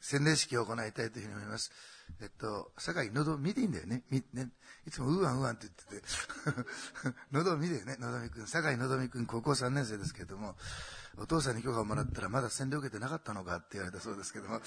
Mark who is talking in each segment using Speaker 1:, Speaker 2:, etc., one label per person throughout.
Speaker 1: 洗礼式を行いたいというふうに思います。酒井、喉見でいいんだよね。いつもうわんうわんって言ってて。喉見でよね、のどみくん。酒井のどみくん、高校3年生ですけれども、お父さんに許可をもらったらまだ洗礼を受けてなかったのかって言われたそうですけども。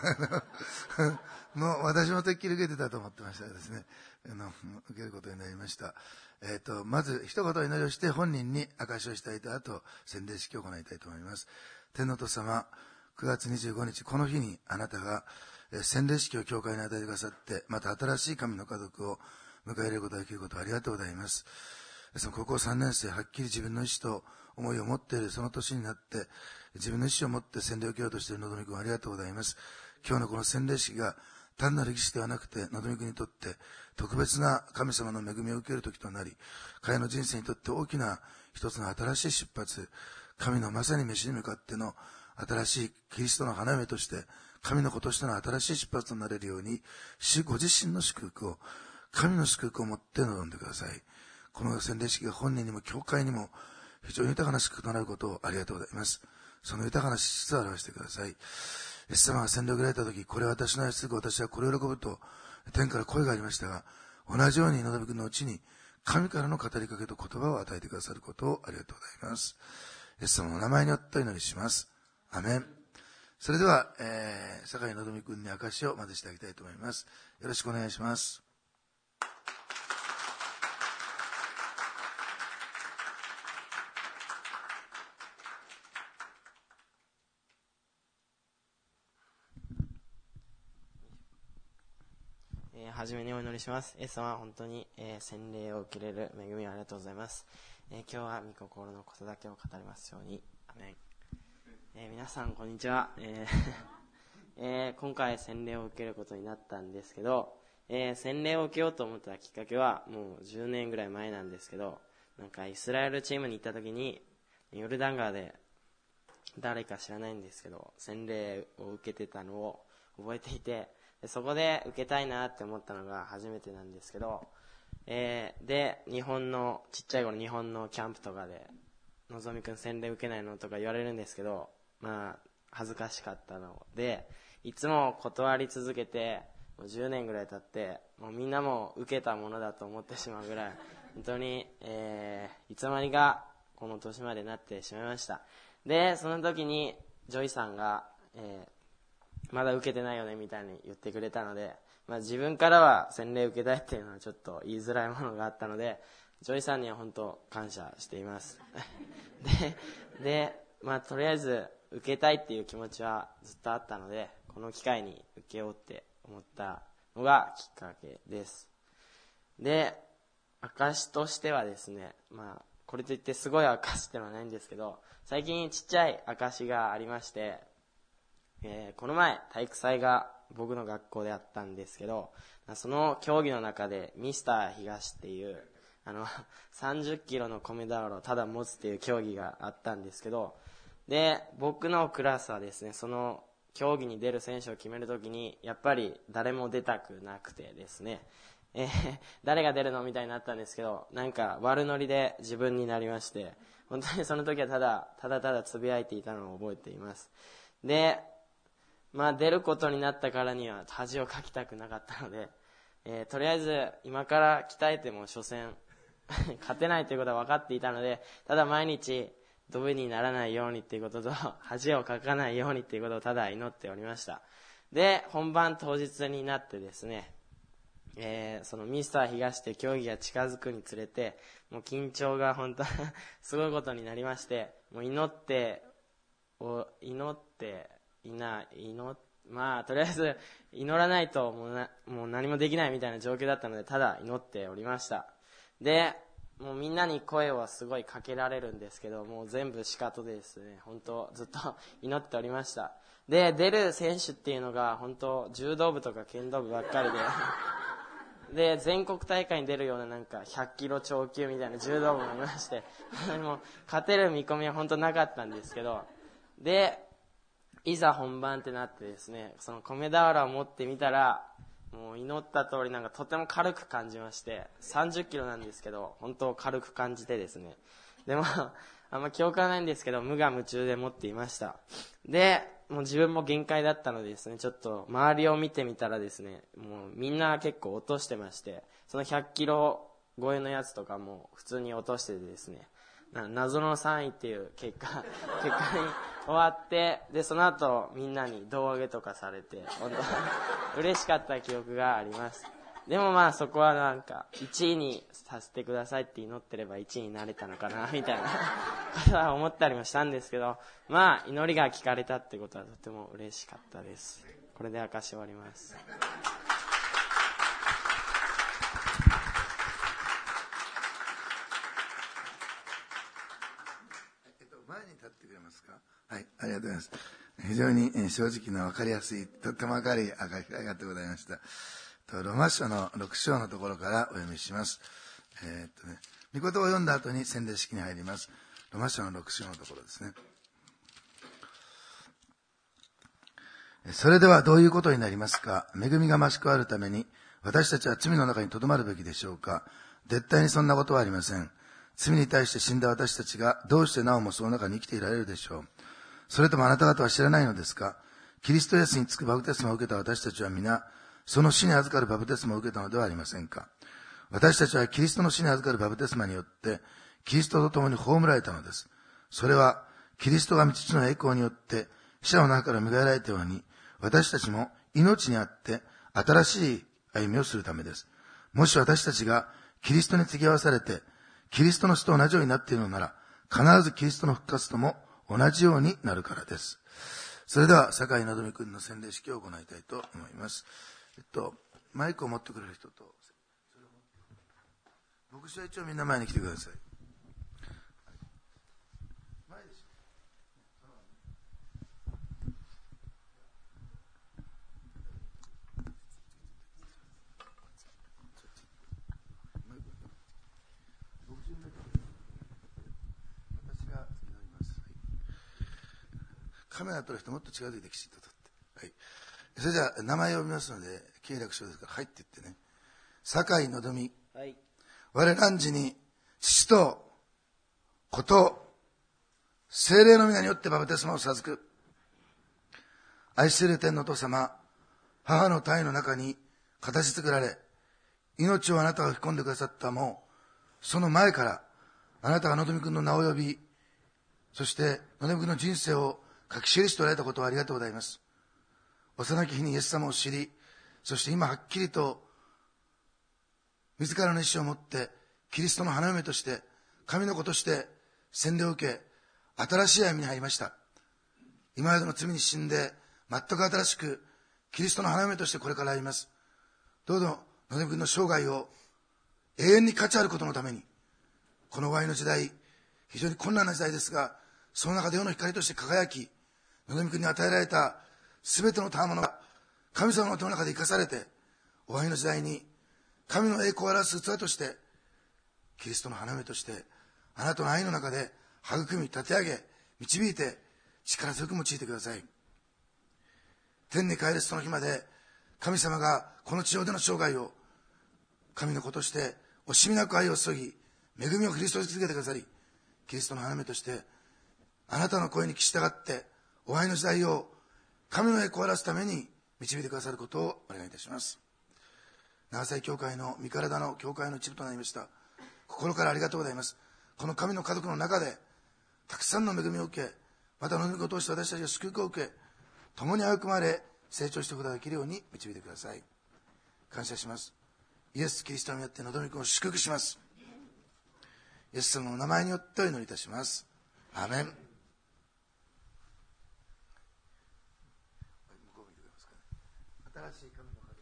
Speaker 1: もう私もてっきり受けてたと思ってましたがですね、受けることになりました。まず一言祈りをして本人に証しをしたいと、あと洗礼式を行いたいと思います。天皇と様、9月25日、この日にあなたが洗礼式を教会に与えてくださって、また新しい神の家族を迎え入れることができることをありがとうございます。その高校3年生、はっきり自分の意思と思いを持っているその年になって、自分の意思を持って洗礼を受けようとしているのどみくん、ありがとうございます。今日のこの洗礼式が単なる儀式ではなくて、のどみくんにとって特別な神様の恵みを受ける時となり、彼の人生にとって大きな一つの新しい出発、神のまさに召しに向かっての新しいキリストの花嫁として、神の子としての新しい出発となれるように、主ご自身の祝福を、神の祝福を持って臨んでください。この洗礼式が本人にも教会にも非常に豊かな祝福となることをありがとうございます。その豊かな資質を表してください。イエス様が洗礼を受けられたとき、これは私の愛する子、私はこれを喜ぶと天から声がありましたが、同じようにのどみくんのうちに神からの語りかけと言葉を与えてくださることをありがとうございます。イエス様の名前によってお祈りします。アメン。それでは、酒井のどみくんに証しをまずしてあげたいと思います。よろしくお願いします。
Speaker 2: はじめにお祈りします。イエス様は本当に、洗礼を受けれる恵みをありがとうございます。今日は御心のことだけを語りますように。アメン。皆さんこんにちは。今回洗礼を受けることになったんですけど、洗礼を受けようと思ったきっかけはもう10年ぐらい前なんですけど、なんかイスラエルチームに行った時にヨルダン川で誰か知らないんですけど洗礼を受けてたのを覚えていて、そこで受けたいなって思ったのが初めてなんですけど、でちっちゃい頃日本のキャンプとかでのぞみくん洗礼受けないのとか言われるんですけど、まあ恥ずかしかったのでいつも断り続けて、もう10年ぐらい経ってもうみんなも受けたものだと思ってしまうぐらい本当に、いつの間にかこの年までなってしまいました。でその時にジョイさんが、まだ受けてないよねみたいに言ってくれたので、自分からは洗礼受けたいっていうのはちょっと言いづらいものがあったので、ジョイさんには本当感謝していますでとりあえず受けたいっていう気持ちはずっとあったので、この機会に受けようって思ったのがきっかけです。で証としてはですね、これといってすごい証ってのはないんですけど、最近ちっちゃい証がありまして、この前体育祭が僕の学校であったんですけど、その競技の中でミスター東っていう30キロの米俵をただ持つっていう競技があったんですけど、で僕のクラスはですね、その競技に出る選手を決めるときにやっぱり誰も出たくなくてですね、誰が出るのみたいになったんですけど、なんか悪ノリで自分になりまして、本当にその時はただつぶやいていたのを覚えています。で出ることになったからには恥をかきたくなかったので、とりあえず今から鍛えても所詮勝てないということは分かっていたので、ただ毎日ドブにならないようにっていうことと恥をかかないようにっていうことをただ祈っておりました。で本番当日になってですね、そのミスター東って競技が近づくにつれてもう緊張が本当すごいことになりまして、もう祈ってとりあえず祈らないともう何もできないみたいな状況だったので、ただ祈っておりました。でもうみんなに声をすごいかけられるんですけど、もう全部しかとでですね、本当ずっと祈っておりました。で出る選手っていうのが本当柔道部とか剣道部ばっかりで全国大会に出るようななんか100キロ超級みたいな柔道部もいましてもう勝てる見込みは本当なかったんですけど、でいざ本番ってなってですね、その米俵を持ってみたらもう祈った通りなんかとても軽く感じまして、30キロなんですけど本当軽く感じてですね、でもあんま記憶はないんですけど無我夢中で持っていました。でもう自分も限界だったのでですね、ちょっと周りを見てみたらですね、もうみんな結構落としてまして、その100キロ超えのやつとかも普通に落としててですね、謎の3位っていう結果に終わって、でその後みんなに胴上げとかされて、本当嬉しかった記憶があります。でもまあそこはなんか1位にさせてくださいって祈ってれば1位になれたのかなみたいなことは思ったりもしたんですけど、まあ祈りが聞かれたってことはとても嬉しかったです。これで証し終わります。
Speaker 1: 前に立ってくれますか。はい、ありがとうございます。非常に正直な分かりやすい、とっても明るい証しがとうございました。ローマ書の6章のところからお読みします。御言葉を読んだ後に洗礼式に入ります。ローマ書の6章のところですね。それではどういうことになりますか。恵みが増し加わるために私たちは罪の中にとどまるべきでしょうか。絶対にそんなことはありません。罪に対して死んだ私たちがどうしてなおもその中に生きていられるでしょう。それともあなた方は知らないのですか。キリストイエスにつくバプテスマを受けた私たちは皆その死に預かるバプテスマを受けたのではありませんか。私たちはキリストの死に預かるバプテスマによってキリストと共に葬られたのです。それはキリストが父の栄光によって死者の中から迎えられたように、私たちも命にあって新しい歩みをするためです。もし私たちがキリストに付き合わされてキリストの死と同じようになっているのなら、必ずキリストの復活とも同じようになるからです。それでは酒井のぞみ君の洗礼式を行いたいと思います。マイクを持ってくれる人と、牧師は一応みんな前に来てください。前でしょ。私が祈ります。カメラ撮る人もっと近づいてきちっと撮って。はい。それじゃあ名前を呼びますので、経略書ですから入っていってね。酒井のぞみ、
Speaker 2: はい、
Speaker 1: 我汝に父と子と聖霊の皆によってバプテスマを授く。愛する天の父様、母の胎の中に形作られ、命をあなたが吹き込んでくださったもう、その前からあなたがのぞみ君の名を呼び、そしてのぞみ君の人生を書き記しておられたことをありがとうございます。幼き日にイエス様を知り、そして今はっきりと自らの意志を持ってキリストの花嫁として神の子として洗礼を受け、新しい歩みに入りました。今までの罪に死んで全く新しくキリストの花嫁としてこれから歩みます。どうぞのぞみ君の生涯を永遠に価値あることのために、この終わりの時代、非常に困難な時代ですが、その中で世の光として輝き、のぞみ君に与えられたすべての賜物が神様の手の中で生かされて、終わりの時代に神の栄光を表す器としてキリストの花嫁としてあなたの愛の中で育み立て上げ導いて力強く用いてください。天に帰るその日まで神様がこの地上での生涯を神の子として惜しみなく愛を注ぎ、恵みを降り注ぎ続けてくださり、キリストの花嫁としてあなたの声に聞き従って終わりの時代を神の栄光を表すために導いてくださることをお願いいたします。長崎教会の身体の教会の一部となりました。心からありがとうございます。この神の家族の中でたくさんの恵みを受け、またの恵みを通して私たちが祝福を受け、共に育まれ成長していくことができるように導いてください。感謝します。イエス・キリストによってのぞみ君を祝福します。イエス様の名前によってお祈りいたします。アーメン。向こう見てくれますかね。新しい神の家族